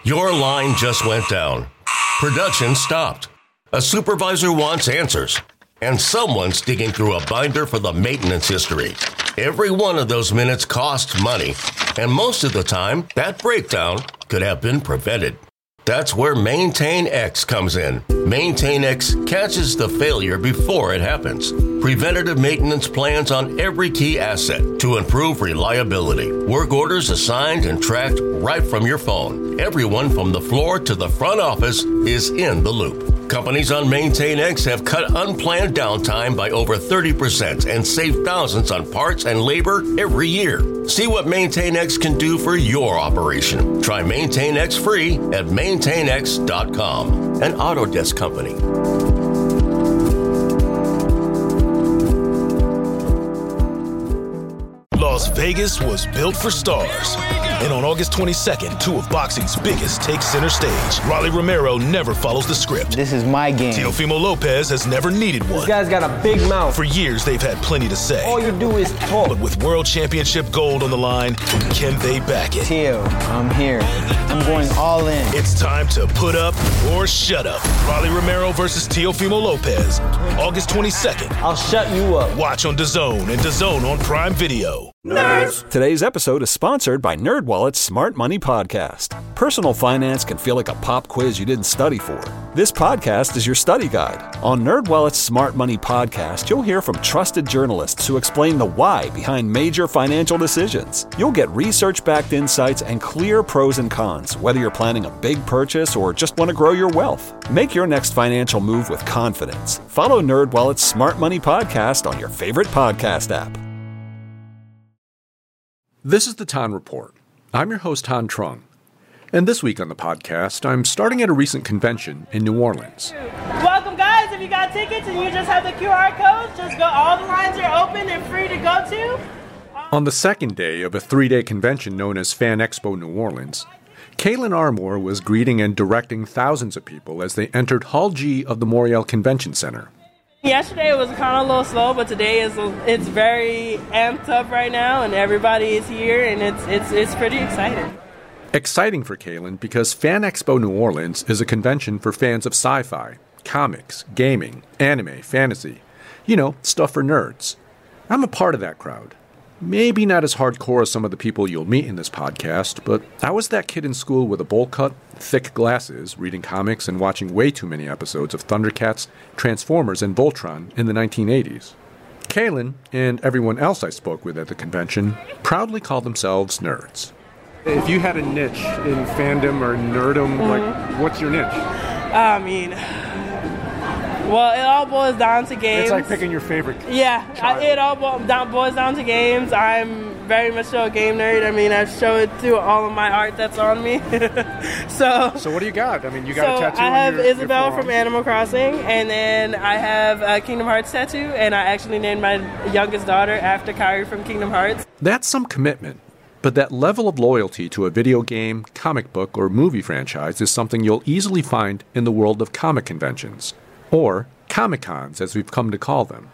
Your line just went down. Production stopped. A supervisor wants answers. And someone's digging through a binder for the maintenance history. Every one of those minutes costs money. And most of the time, that breakdown could have been prevented. That's where Maintain X comes in. Maintain X catches the failure before it happens. Preventative maintenance plans on every key asset to improve reliability. Work orders assigned and tracked right from your phone. Everyone from the floor to the front office is in the loop. Companies on Maintain X have cut unplanned downtime by over 30% and saved thousands on parts and labor every year. See what Maintain X can do for your operation. Try Maintain X free at maintainx.com, an Autodesk company. Las Vegas was built for stars. And on August 22nd, two of boxing's biggest take center stage. Rolly Romero never follows the script. This is my game. Teofimo Lopez has never needed one. This guy's got a big mouth. For years, they've had plenty to say. All you do is talk. But with World Championship gold on the line, can they back it? Teo, I'm here. I'm going all in. It's time to put up or shut up. Rolly Romero versus Teofimo Lopez. August 22nd. I'll shut you up. Watch on DAZN and DAZN on Prime Video. Nerds! Today's episode is sponsored by NerdWallet's Smart Money Podcast. Personal finance can feel like a pop quiz you didn't study for. This podcast is your study guide. On NerdWallet's Smart Money Podcast, you'll hear from trusted journalists who explain the why behind major financial decisions. You'll get research-backed insights and clear pros and cons, whether you're planning a big purchase or just want to grow your wealth. Make your next financial move with confidence. Follow NerdWallet's Smart Money Podcast on your favorite podcast app. This is the Tan Report. I'm your host, Han Trung. And this week on the podcast, I'm starting at a recent convention in New Orleans. Welcome, guys. If you got tickets and you just have the QR codes, just go. All the lines are open and free to go to. On the second day of a 3-day convention known as Fan Expo New Orleans, Kaylin Armour was greeting and directing thousands of people as they entered Hall G of the Morial Convention Center. Yesterday it was kind of a little slow, but today it's very amped up right now, and everybody is here, and it's pretty exciting. Exciting for Kaylin because Fan Expo New Orleans is a convention for fans of sci-fi, comics, gaming, anime, fantasy. You know, stuff for nerds. I'm a part of that crowd. Maybe not as hardcore as some of the people you'll meet in this podcast, but I was that kid in school with a bowl cut, thick glasses, reading comics and watching way too many episodes of Thundercats, Transformers, and Voltron in the 1980s. Kaylin, and everyone else I spoke with at the convention, proudly call themselves nerds. If you had a niche in fandom or nerdom, like, what's your niche? I mean, well, it all boils down to games. It's like picking your favorite. Yeah, it all boils down to games. I'm very much so a game nerd. I mean, I've showed it through all of my art that's on me. So what do you got? I mean, you got a tattoo I have on your Isabelle forearm. from Animal Crossing, and then I have a Kingdom Hearts tattoo, and I actually named my youngest daughter after Kairi from Kingdom Hearts. That's some commitment. But that level of loyalty to a video game, comic book, or movie franchise is something you'll easily find in the world of comic conventions. Or Comic-Cons, as we've come to call them.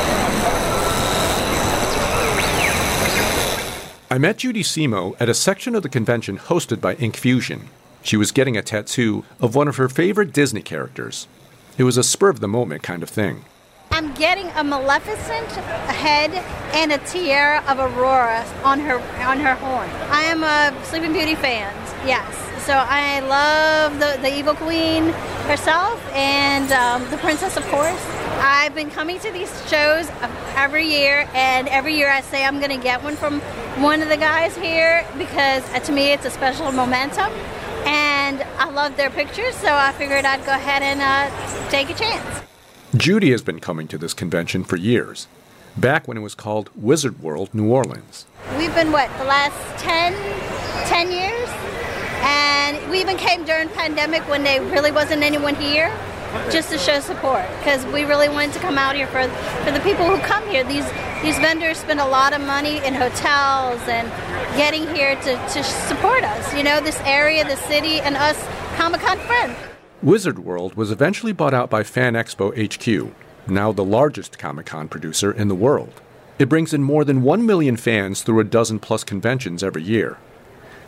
I met Judy Simo at a section of the convention hosted by Inkfusion. She was getting a tattoo of one of her favorite Disney characters. It was a spur-of-the-moment kind of thing. I'm getting a Maleficent head and a tiara of Aurora on her horn. I am a Sleeping Beauty fan, yes. So I love the Evil Queen herself and the princess, of course. I've been coming to these shows every year, and every year I say I'm going to get one from one of the guys here because to me it's a special momentum. And I love their pictures, so I figured I'd go ahead and take a chance. Judy has been coming to this convention for years, back when it was called Wizard World New Orleans. We've been, the last 10 years? And we even came during pandemic when there really wasn't anyone here, just to show support, because we really wanted to come out here for the people who come here. These vendors spend a lot of money in hotels and getting here to support us, this area, the city, and us Comic-Con friends. Wizard World was eventually bought out by Fan Expo HQ, now the largest Comic-Con producer in the world. It brings in more than 1 million fans through a dozen-plus conventions every year.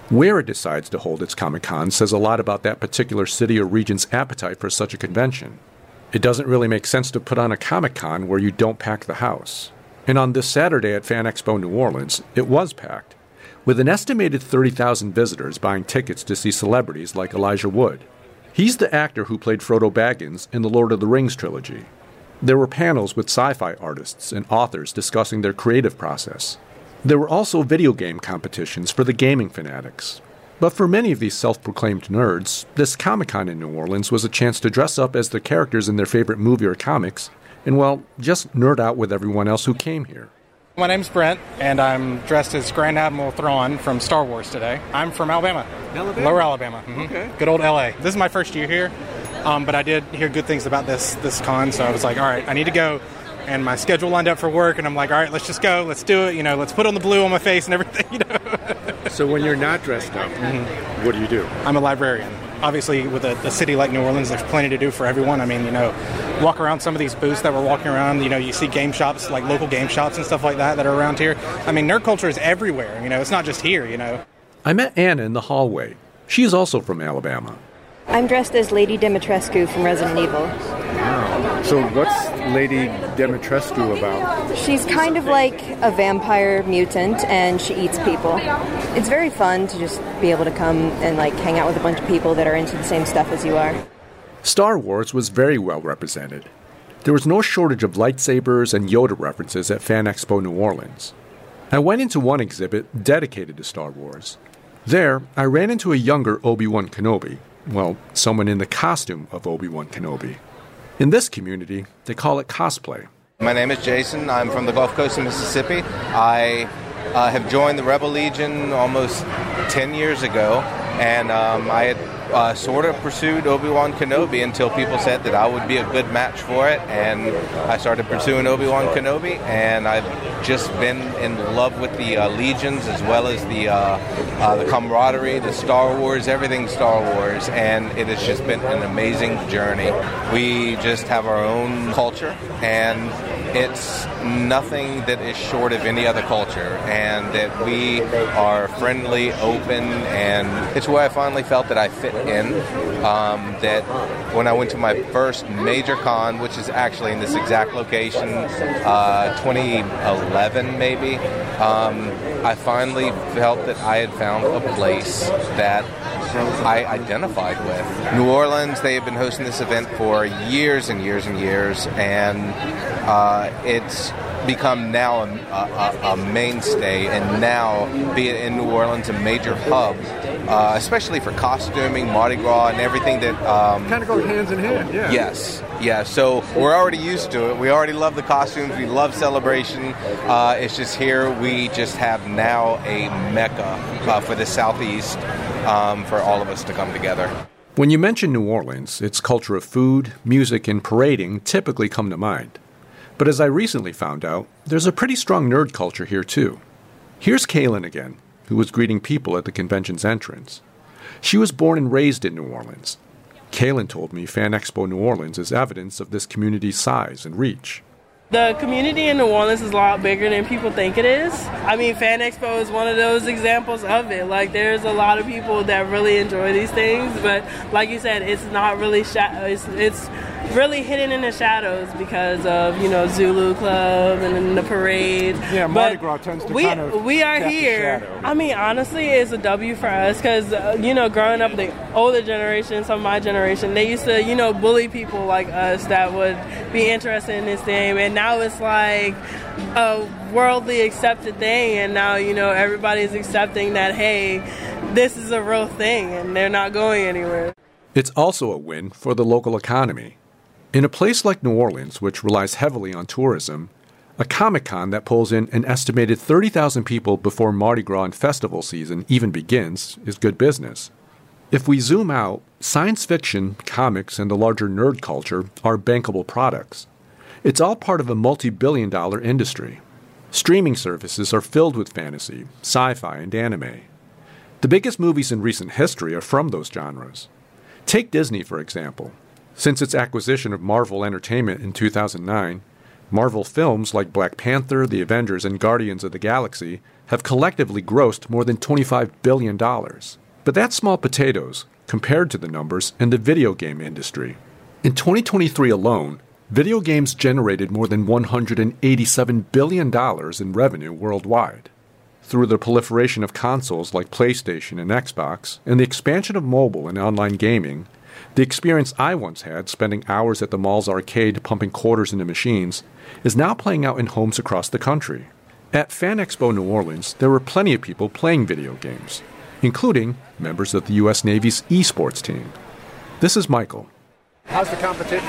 Where it decides to hold its Comic-Con says a lot about that particular city or region's appetite for such a convention. It doesn't really make sense to put on a Comic-Con where you don't pack the house. And on this Saturday at Fan Expo New Orleans, it was packed, with an estimated 30,000 visitors buying tickets to see celebrities like Elijah Wood. He's the actor who played Frodo Baggins in the Lord of the Rings trilogy. There were panels with sci-fi artists and authors discussing their creative process. There were also video game competitions for the gaming fanatics. But for many of these self-proclaimed nerds, this Comic-Con in New Orleans was a chance to dress up as the characters in their favorite movie or comics and, well, just nerd out with everyone else who came here. My name's Brent, and I'm dressed as Grand Admiral Thrawn from Star Wars today. I'm from Alabama. Lower Alabama. Mm-hmm. Okay. Good old LA. This is my first year here, but I did hear good things about this con, so I was like, all right, I need to go. And my schedule lined up for work, and I'm like, all right, let's just go, let's do it, let's put on the blue on my face and everything, So when you're not dressed up, what do you do? I'm a librarian. Obviously, with a city like New Orleans, there's plenty to do for everyone. I mean, walk around some of these booths that we're walking around, you see game shops, like local game shops and stuff like that are around here. I mean, nerd culture is everywhere, it's not just here, I met Anna in the hallway. She's also from Alabama. I'm dressed as Lady Dimitrescu from Resident Evil. Wow. So what's Lady Dimitrescu about? She's kind of like a vampire mutant, and she eats people. It's very fun to just be able to come and hang out with a bunch of people that are into the same stuff as you are. Star Wars was very well represented. There was no shortage of lightsabers and Yoda references at Fan Expo New Orleans. I went into one exhibit dedicated to Star Wars. There, I ran into a younger Obi-Wan Kenobi. Well, someone in the costume of Obi-Wan Kenobi. In this community, they call it cosplay. My name is Jason. I'm from the Gulf Coast of Mississippi. I have joined the Rebel Legion almost 10 years ago, and I had sort of pursued Obi-Wan Kenobi until people said that I would be a good match for it, and I started pursuing Obi-Wan Kenobi, and I've just been in love with the Legions as well as the camaraderie, the Star Wars, everything Star Wars, and it has just been an amazing journey. We just have our own culture, and it's nothing that is short of any other culture, and that we are friendly, open, and it's where I finally felt that I fit in. That when I went to my first major con, which is actually in this exact location, 2011 maybe, I finally felt that I had found a place that I identified with. New Orleans, they have been hosting this event for years and years and years, and it's become now a mainstay, and now, be it in New Orleans, a major hub, especially for costuming, Mardi Gras, and everything that... kind of go hands in hand, yeah. Yes, yeah, so we're already used to it. We already love the costumes. We love celebration. It's just here we just have now a mecca for the Southeast for all of us to come together. When you mention New Orleans, its culture of food, music, and parading typically come to mind. But as I recently found out, there's a pretty strong nerd culture here too. Here's Kaylin again, who was greeting people at the convention's entrance. She was born and raised in New Orleans. Kaylin told me Fan Expo New Orleans is evidence of this community's size and reach. The community in New Orleans is a lot bigger than people think it is. I mean, Fan Expo is one of those examples of it. There's a lot of people that really enjoy these things, but like you said, it's not really it's really hidden in the shadows because of, Zulu Club and then the parade. Yeah, Mardi Gras tends to we are here. I mean, honestly, it's a W for us because, growing up, the older generation, some of my generation, they used to, bully people like us that would be interested in this thing. And now it's like a worldly accepted thing. And now, everybody's accepting that, hey, this is a real thing and they're not going anywhere. It's also a win for the local economy. In a place like New Orleans, which relies heavily on tourism, a Comic-Con that pulls in an estimated 30,000 people before Mardi Gras and festival season even begins is good business. If we zoom out, science fiction, comics, and the larger nerd culture are bankable products. It's all part of a multi-billion-dollar industry. Streaming services are filled with fantasy, sci-fi, and anime. The biggest movies in recent history are from those genres. Take Disney, for example. Since its acquisition of Marvel Entertainment in 2009, Marvel films like Black Panther, The Avengers, and Guardians of the Galaxy have collectively grossed more than $25 billion. But that's small potatoes compared to the numbers in the video game industry. In 2023 alone, video games generated more than $187 billion in revenue worldwide. Through the proliferation of consoles like PlayStation and Xbox, and the expansion of mobile and online gaming, the experience I once had spending hours at the mall's arcade pumping quarters into machines is now playing out in homes across the country. At Fan Expo New Orleans, there were plenty of people playing video games, including members of the U.S. Navy's esports team. This is Michael. How's the competition?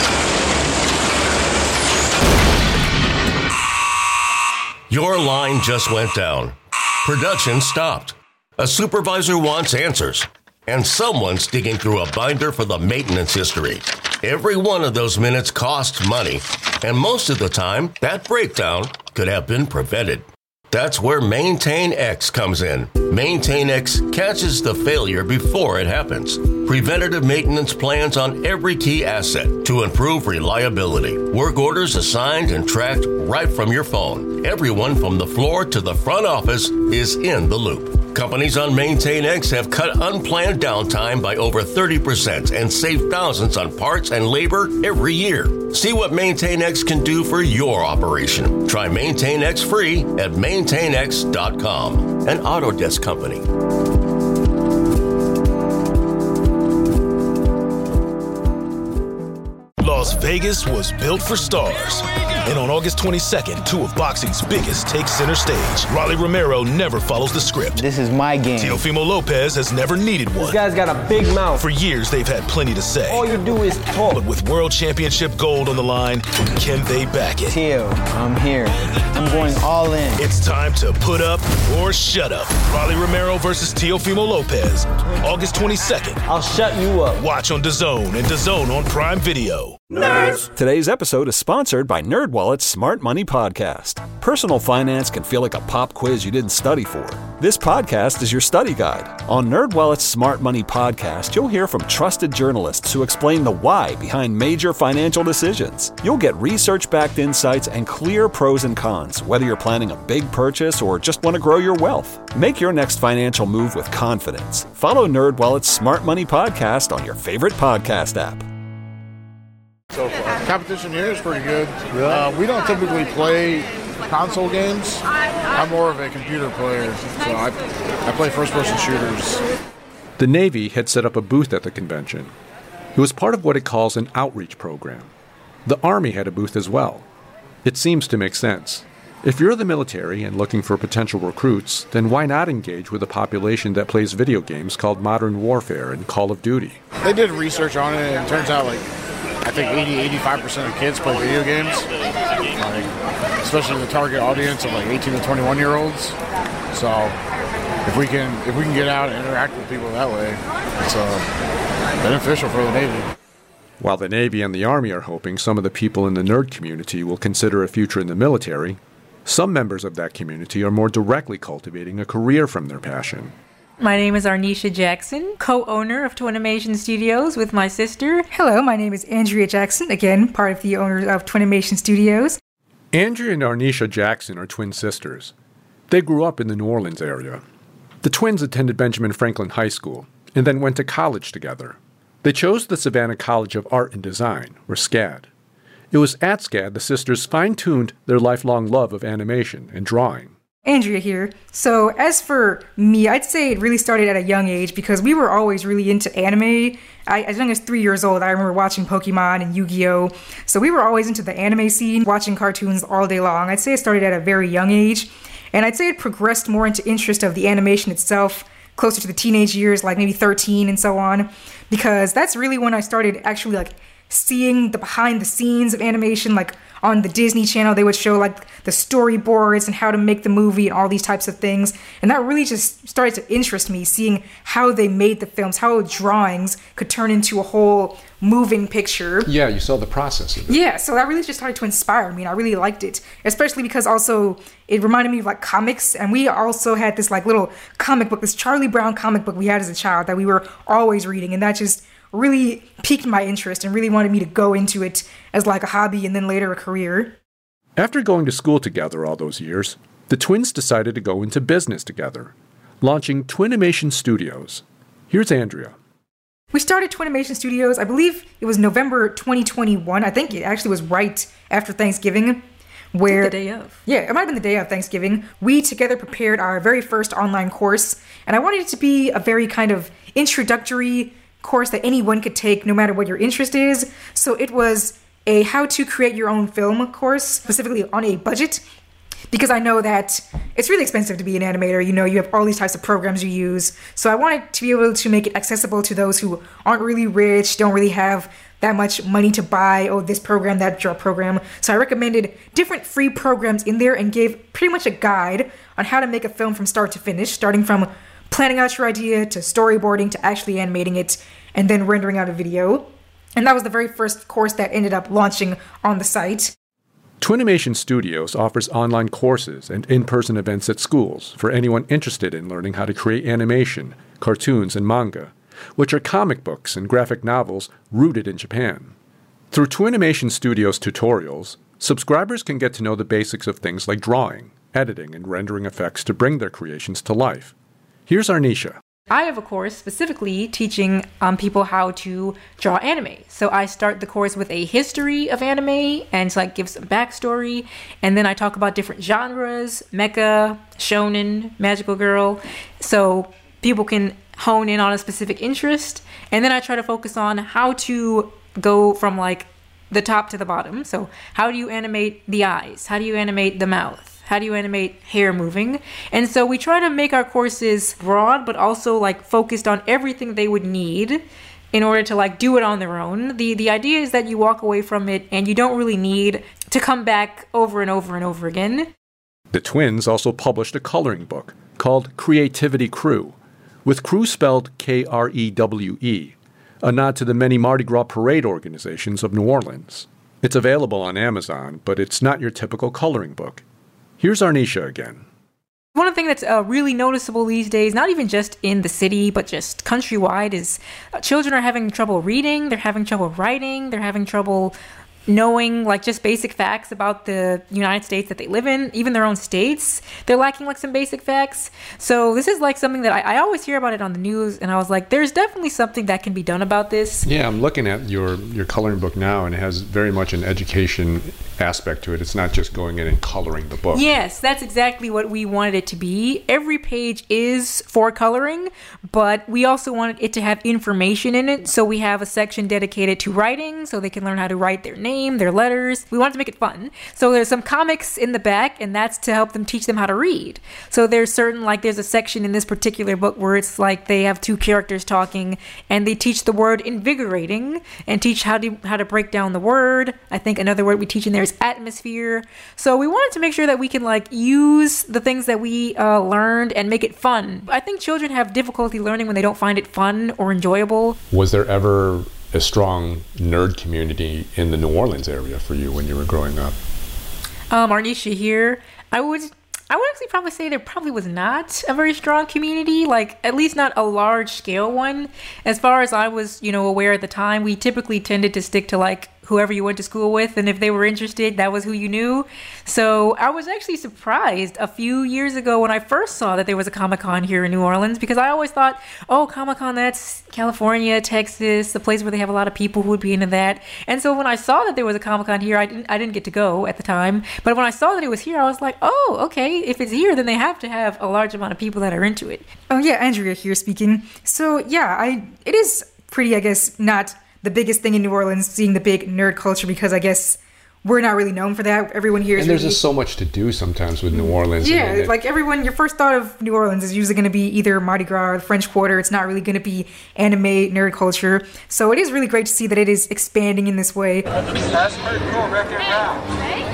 Your line just went down. Production stopped. A supervisor wants answers. And someone's digging through a binder for the maintenance history. Every one of those minutes costs money. And most of the time, that breakdown could have been prevented. That's where Maintain X comes in. Maintain X catches the failure before it happens. Preventative maintenance plans on every key asset to improve reliability. Work orders assigned and tracked right from your phone. Everyone from the floor to the front office is in the loop. Companies on Maintain X have cut unplanned downtime by over 30% and saved thousands on parts and labor every year. See what Maintain X can do for your operation. Try Maintain X free at maintainx.com, an Autodesk company. Las Vegas was built for stars. And on August 22nd, two of boxing's biggest take center stage. Rolly Romero never follows the script. This is my game. Teofimo Lopez has never needed one. This guy's got a big mouth. For years, they've had plenty to say. All you do is talk. But with World Championship gold on the line, can they back it? Teo, I'm here. I'm going all in. It's time to put up or shut up. Rolly Romero versus Teofimo Lopez, August 22nd. I'll shut you up. Watch on DAZN and DAZN on Prime Video. Nerds! Today's episode is sponsored by NerdWallet's Smart Money Podcast. Personal finance can feel like a pop quiz you didn't study for. This podcast is your study guide. On NerdWallet's Smart Money Podcast, you'll hear from trusted journalists who explain the why behind major financial decisions. You'll get research-backed insights and clear pros and cons, whether you're planning a big purchase or just want to grow your wealth. Make your next financial move with confidence. Follow NerdWallet's Smart Money Podcast on your favorite podcast app. So far. Competition here is pretty good. We don't typically play console games. I'm more of a computer player, so I play first-person shooters. The Navy had set up a booth at the convention. It was part of what it calls an outreach program. The Army had a booth as well. It seems to make sense. If you're the military and looking for potential recruits, then why not engage with a population that plays video games called Modern Warfare and Call of Duty? They did research on it, and it turns out I think 80-85% of kids play video games, especially the target audience of 18 to 21-year-olds. So if we can get out and interact with people that way, it's beneficial for the Navy. While the Navy and the Army are hoping some of the people in the nerd community will consider a future in the military, some members of that community are more directly cultivating a career from their passion. My name is Arnisha Jackson, co-owner of Twinimation Studios with my sister. Hello, my name is Andrea Jackson, again, part of the owners of Twinimation Studios. Andrea and Arnisha Jackson are twin sisters. They grew up in the New Orleans area. The twins attended Benjamin Franklin High School and then went to college together. They chose the Savannah College of Art and Design, or SCAD. It was at SCAD the sisters fine-tuned their lifelong love of animation and drawing. Andrea here. So as for me, I'd say it really started at a young age because we were always really into anime. As young as 3 years old, I remember watching Pokemon and Yu-Gi-Oh! So we were always into the anime scene, watching cartoons all day long. I'd say it started at a very young age. And I'd say it progressed more into interest of the animation itself, closer to the teenage years, like maybe 13 and so on. Because that's really when I started actually seeing the behind the scenes of animation, on the Disney Channel, they would show the storyboards and how to make the movie and all these types of things. And that really just started to interest me, seeing how they made the films, how drawings could turn into a whole moving picture. Yeah, you saw the process of it. Yeah, so that really just started to inspire me, and I really liked it. Especially because also it reminded me of comics, and we also had this little comic book, this Charlie Brown comic book we had as a child that we were always reading, and that just really piqued my interest and really wanted me to go into it as a hobby and then later a career. After going to school together all those years, the twins decided to go into business together, launching Twinimation Studios. Here's Andrea. We started Twinimation Studios, I believe it was November 2021. I think it actually was right after Thanksgiving. Where, the day of. Yeah, it might have been the day of Thanksgiving. We together prepared our very first online course, and I wanted it to be a very kind of introductory course that anyone could take no matter what your interest is. So it was a how to create your own film course, specifically on a budget, because I know that it's really expensive to be an animator. You know, you have all these types of programs you use. So I wanted to be able to make it accessible to those who aren't really rich, don't really have that much money to buy, this program, that program. So I recommended different free programs in there and gave pretty much a guide on how to make a film from start to finish, starting from planning out your idea to storyboarding to actually animating it and then rendering out a video. And that was the very first course that ended up launching on the site. Twinimation Studios offers online courses and in-person events at schools for anyone interested in learning how to create animation, cartoons, and manga, which are comic books and graphic novels rooted in Japan. Through Twinimation Studios tutorials, subscribers can get to know the basics of things like drawing, editing, and rendering effects to bring their creations to life. Here's Arnisha. I have a course specifically teaching people how to draw anime. So I start the course with a history of anime and give some backstory. And then I talk about different genres, mecha, shonen, magical girl. So people can hone in on a specific interest. And then I try to focus on how to go from the top to the bottom. So how do you animate the eyes? How do you animate the mouth? How do you animate hair moving? And so we try to make our courses broad, but also focused on everything they would need in order to do it on their own. The idea is that you walk away from it and you don't really need to come back over and over and over again. The twins also published a coloring book called Creativity Crew, with crew spelled Krewe, a nod to the many Mardi Gras parade organizations of New Orleans. It's available on Amazon, but it's not your typical coloring book. Here's Arnisha again. One thing that's really noticeable these days, not even just in the city, but just countrywide, is children are having trouble reading, they're having trouble writing, they're having trouble knowing just basic facts about the United States that they live in, even their own states. They're lacking some basic facts. So this is something that I always hear about it on the news, and I was there's definitely something that can be done about this. Yeah, I'm looking at your coloring book now, and it has very much an education aspect to it. It's not just going in and coloring the book. Yes, that's exactly what we wanted it to be. Every page is for coloring, but we also wanted it to have information in it. So we have a section dedicated to writing, so they can learn how to write their name, their letters. We wanted to make it fun. So there's some comics in the back, and that's to help them teach them how to read. So there's certain, there's a section in this particular book where it's they have two characters talking, and they teach the word invigorating and teach how to break down the word. I think another word we teach in there is atmosphere. So we wanted to make sure that we can use the things that we learned and make it fun. I think children have difficulty learning when they don't find it fun or enjoyable. Was there ever a strong nerd community in the New Orleans area for you when you were growing up? Arnisha here. I would actually probably say there probably was not a very strong community, at least not a large scale one. As far as I was, aware at the time, we typically tended to stick to whoever you went to school with, and if they were interested, that was who you knew. So I was actually surprised a few years ago when I first saw that there was a Comic-Con here in New Orleans, because I always thought, Comic-Con, that's California, Texas, the place where they have a lot of people who would be into that. And so when I saw that there was a Comic-Con here, I didn't get to go at the time, but when I saw that it was here, I was okay, if it's here, then they have to have a large amount of people that are into it. Oh yeah, Andrea here speaking. So yeah, it is pretty, I guess, not the biggest thing in New Orleans, seeing the big nerd culture, because I guess we're not really known for that. Everyone here is there's just so much to do sometimes with New Orleans. Yeah, everyone, your first thought of New Orleans is usually going to be either Mardi Gras or the French Quarter. It's not really going to be anime nerd culture. So it is really great to see that it is expanding in this way. That's pretty cool. Record round.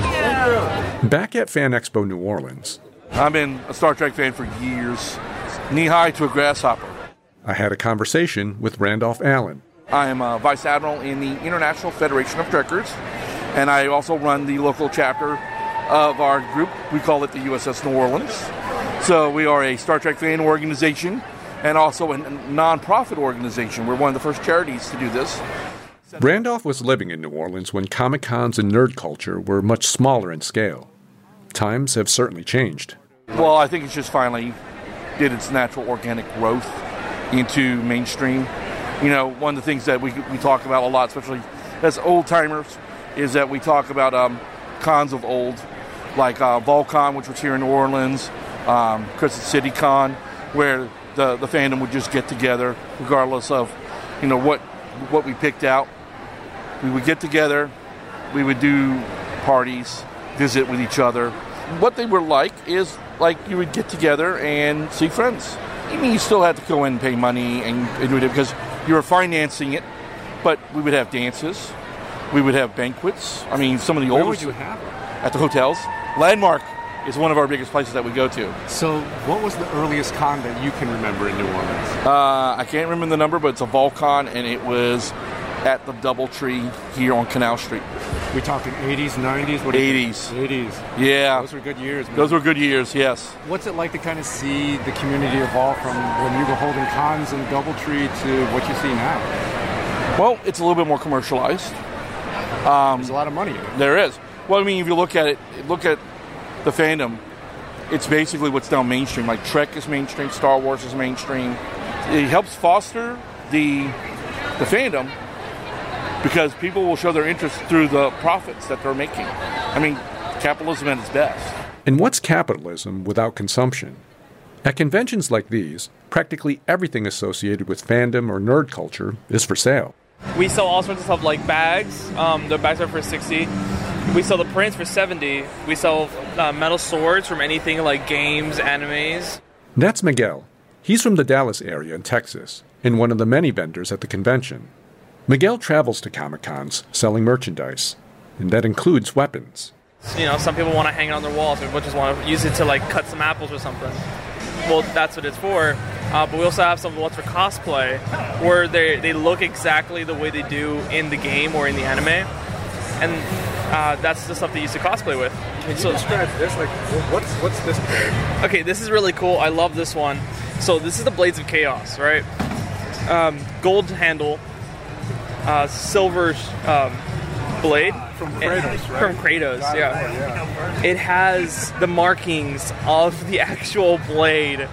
Thank you. Back at Fan Expo New Orleans, I've been a Star Trek fan for years, knee-high to a grasshopper. I had a conversation with Randolph Allen. I am a Vice Admiral in the International Federation of Trekkers, and I also run the local chapter of our group. We call it the USS New Orleans. So we are a Star Trek fan organization and also a non-profit organization. We're one of the first charities to do this. Randolph was living in New Orleans when Comic-Cons and nerd culture were much smaller in scale. Times have certainly changed. Well, I think it's just finally did its natural organic growth into mainstream. You know, one of the things that we talk about a lot, especially as old-timers, is that we talk about cons of old, like Volcon, which was here in New Orleans, Crescent City Con, where the fandom would just get together, regardless of, you know, what we picked out. We would get together, we would do parties, visit with each other. What they were like is like you would get together and see friends. I mean, you still had to go in and pay money and do it because you were financing it, but we would have dances, we would have banquets. I mean, some of the oldest... Where would you have them? At the hotels. Landmark is one of our biggest places that we go to. So what was the earliest con that you can remember in New Orleans? I can't remember the number, but it's a Volcon, and it was at the Doubletree here on Canal Street. We talking 80s, 90s? 80s. 80s. Yeah. Those were good years, man. Those were good years, yes. What's it like to kind of see the community evolve from when you were holding cons in Doubletree to what you see now? Well, it's a little bit more commercialized. There's a lot of money in it. There is. Well, I mean, if you look at it, look at the fandom, it's basically what's now mainstream. Like Trek is mainstream, Star Wars is mainstream. It helps foster the fandom because people will show their interest through the profits that they're making. I mean, capitalism at its best. And what's capitalism without consumption? At conventions like these, practically everything associated with fandom or nerd culture is for sale. We sell all sorts of stuff like bags. The bags are for $60. We sell the prints for $70. We sell metal swords from anything like games, animes. That's Miguel. He's from the Dallas area in Texas, and one of the many vendors at the convention. Miguel travels to Comic-Cons selling merchandise, and that includes weapons. You know, some people want to hang it on their walls, or just want to use it to like cut some apples or something. Well, that's what it's for. But we also have some ones for cosplay, where they look exactly the way they do in the game or in the anime, and that's the stuff they used to cosplay with. Can you describe this? Like, what's this pair? Okay, this is really cool. I love this one. So this is the Blades of Chaos, right? Gold handle, silver blade. From Kratos, right? From Kratos, yeah. It has the markings of the actual blade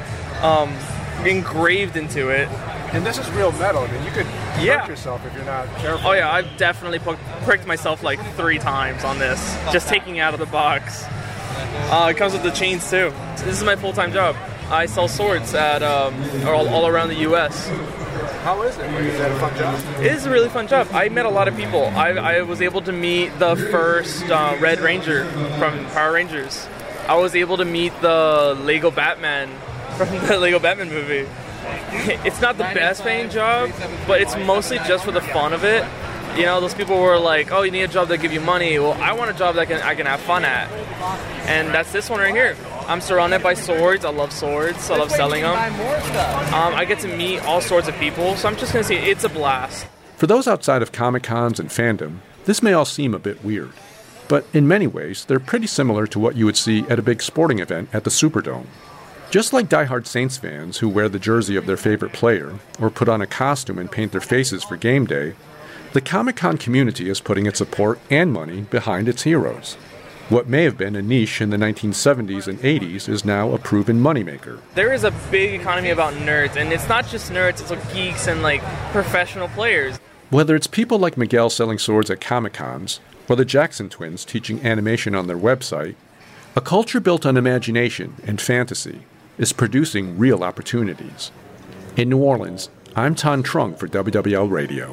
engraved into it. And this is real metal. I mean, you could hurt yourself if you're not careful. Oh yeah, I've definitely pricked myself like 3 times on this, just taking it out of the box. It comes with the chains too. This is my full-time job. I sell swords at all around the U.S. How is it? Is that a fun job? It is a really fun job. I met a lot of people. I was able to meet the first Red Ranger from Power Rangers. I was able to meet the Lego Batman from the Lego Batman movie. It's not the best paying job, but it's mostly just for the fun of it. You know, those people were like, oh, you need a job that give you money. Well, I want a job that I can have fun at. And that's this one right here. I'm surrounded by swords. I love swords. I love selling them. I get to meet all sorts of people, so I'm just going to say it's a blast. For those outside of Comic-Cons and fandom, this may all seem a bit weird. But in many ways, they're pretty similar to what you would see at a big sporting event at the Superdome. Just like diehard Saints fans who wear the jersey of their favorite player, or put on a costume and paint their faces for game day, the Comic-Con community is putting its support and money behind its heroes. What may have been a niche in the 1970s and 80s is now a proven moneymaker. There is a big economy about nerds, and it's not just nerds, it's like geeks and like professional players. Whether it's people like Miguel selling swords at Comic-Cons, or the Jackson twins teaching animation on their website, a culture built on imagination and fantasy is producing real opportunities. In New Orleans, I'm Ton Trung for WWL Radio.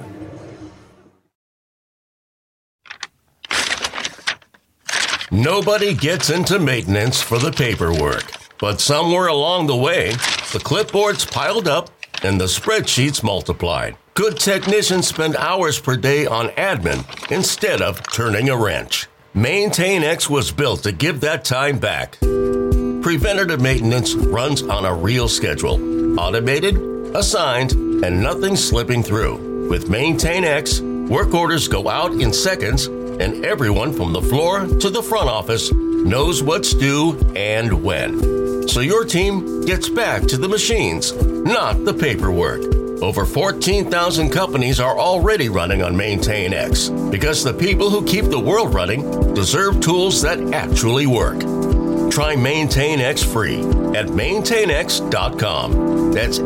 Nobody gets into maintenance for the paperwork, but somewhere along the way, the clipboards piled up and the spreadsheets multiplied. Good technicians spend hours per day on admin instead of turning a wrench. MaintainX was built to give that time back. Preventative maintenance runs on a real schedule, automated, assigned, and nothing slipping through. With MaintainX, work orders go out in seconds, and everyone from the floor to the front office knows what's due and when. So your team gets back to the machines, not the paperwork. Over 14,000 companies are already running on MaintainX because the people who keep the world running deserve tools that actually work. Try MaintainX free at maintainx.com. That's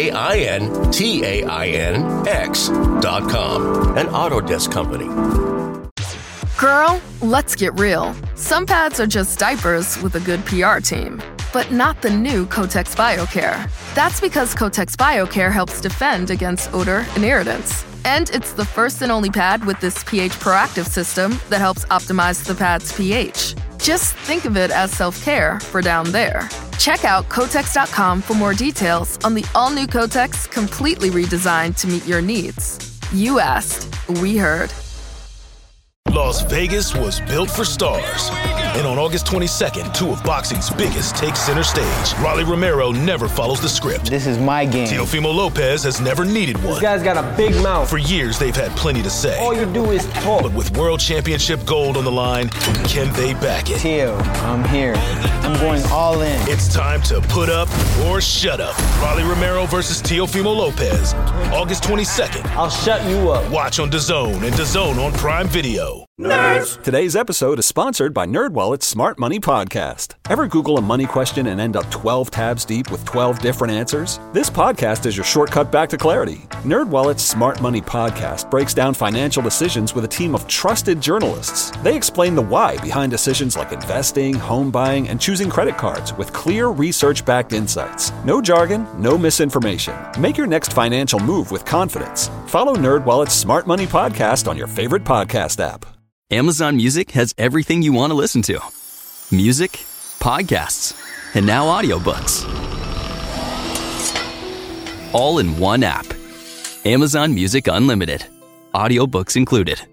MaintainX.com. An Autodesk company. Girl, let's get real. Some pads are just diapers with a good PR team. But not the new Kotex BioCare. That's because Kotex BioCare helps defend against odor and irritants. And it's the first and only pad with this pH proactive system that helps optimize the pad's pH. Just think of it as self-care for down there. Check out Kotex.com for more details on the all-new Kotex, completely redesigned to meet your needs. You asked, we heard. Las Vegas was built for stars. And on August 22nd, two of boxing's biggest take center stage. Rolly Romero never follows the script. This is my game. Teofimo Lopez has never needed one. This guy's got a big mouth. For years, they've had plenty to say. All you do is talk. But with World Championship gold on the line, can they back it? Teo, I'm here. I'm going all in. It's time to put up or shut up. Rolly Romero versus Teofimo Lopez. August 22nd. I'll shut you up. Watch on DAZN and DAZN on Prime Video. Nerds! Today's episode is sponsored by NerdWallet's Smart Money Podcast. Ever Google a money question and end up 12 tabs deep with 12 different answers? This podcast is your shortcut back to clarity. NerdWallet's Smart Money Podcast breaks down financial decisions with a team of trusted journalists. They explain the why behind decisions like investing, home buying, and choosing credit cards with clear research-backed insights. No jargon, no misinformation. Make your next financial move with confidence. Follow NerdWallet's Smart Money Podcast on your favorite podcast app. Amazon Music has everything you want to listen to. Music, podcasts, and now audiobooks. All in one app. Amazon Music Unlimited. Audiobooks included.